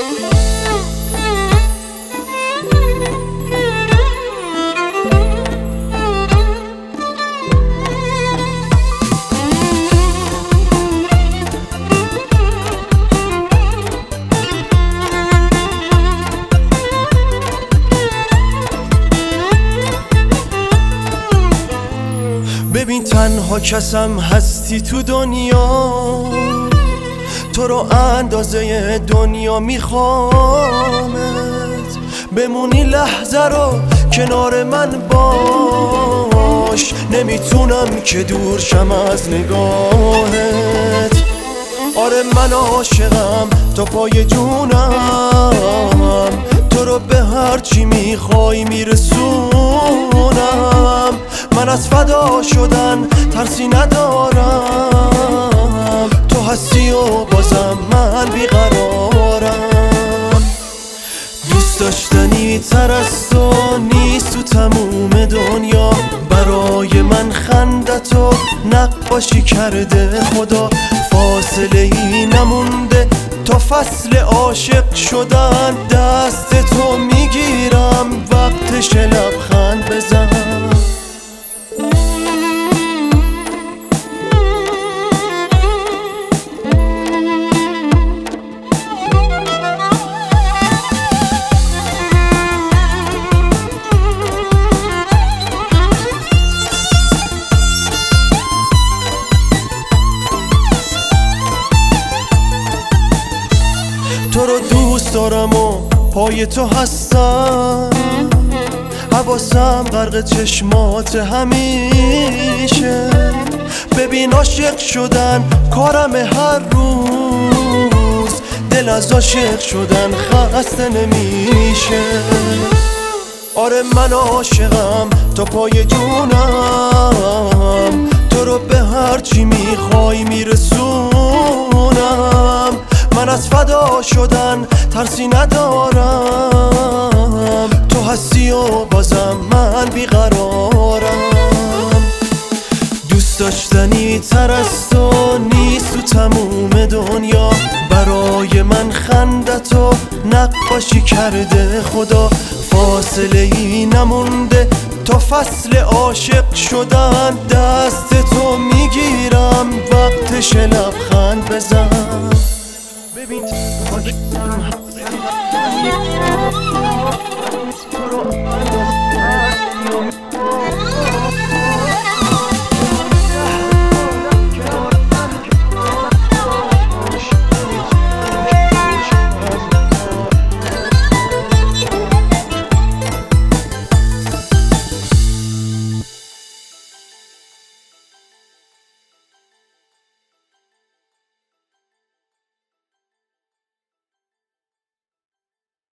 ببین تنها کسم هستی تو دنیا، تو رو اندازه دنیا میخوامت، بمونی لحظه رو کنار من باش، نمیتونم که دور شم از نگاهت. آره من عاشقم تا پای جونم، تو رو به هر چی میخوای میرسونم. من از فدا شدن ترسی ندارم، تو هستی و بازم من بیقرارم. دوست داشتنی تر از تو نیست تو تموم دنیا، برای من خندتو نقاشی کرده خدا. فاصله ای نمونده تا فصل عاشق شدن، دست تو میگیرم وقتش لبخند بزن. تو رو دوست دارم و پای تو هستم، حواسم غرق چشمات همیشه. ببین عاشق شدن کارم هر روز، دل از عاشق شدن خسته نمیشه. آره من عاشقم تا پای جونم، تو رو به هر چی میخوای میرسونم. من از فدا شدن ترسی ندارم، تو هستی و بازم من بیقرارم. دوست داشتنی تر از تو نیست تو تموم دنیا، برای من خندتو نقاشی کرده خدا. فاصله ای نمونده تا فصل عاشق شدن، دست تو میگیرم وقتش لبخند بزن. ببین